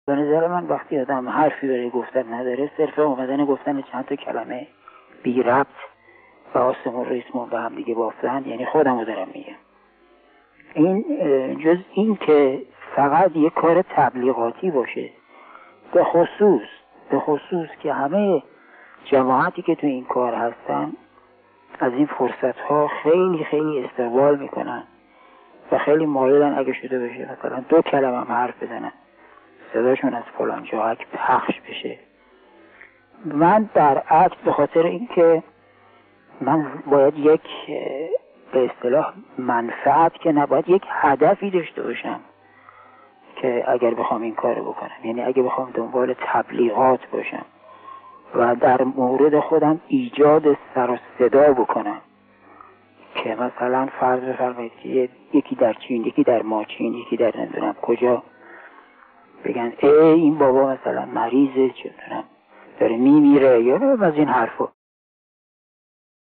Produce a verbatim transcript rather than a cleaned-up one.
به نظر من وقتی آدم حرفی برای گفتن نداره، صرف اومدن گفتن چند تا کلمه بی ربط و آسم و ریتم به هم دیگه بافتن، یعنی خودم رو دارم میگم، این جز این که فقط یک کار تبلیغاتی باشه، به خصوص به خصوص که همه جماعتی که تو این کار هستن از این فرصت ها خیلی خیلی استقبال میکنن و خیلی مایلن اگه شده بشه مثلا دو کلمه هم حرف بزنن صداشون از فلان جاهک پخش بشه. من برعکس به خاطر اینکه من باید یک به اصطلاح منفعت که نباید یک هدفی داشته باشم که اگر بخوام این کارو بکنم، یعنی اگه بخوام دنبال تبلیغات باشم و در مورد خودم ایجاد سر و صدا بکنم که مثلا فرض بفرمایید که یکی در چین، یکی در ماچین، یکی در نمیدونم کجا بگن ای این بابا مثلا مریضه، چه میدونم داره میمیره یا از این حرفا،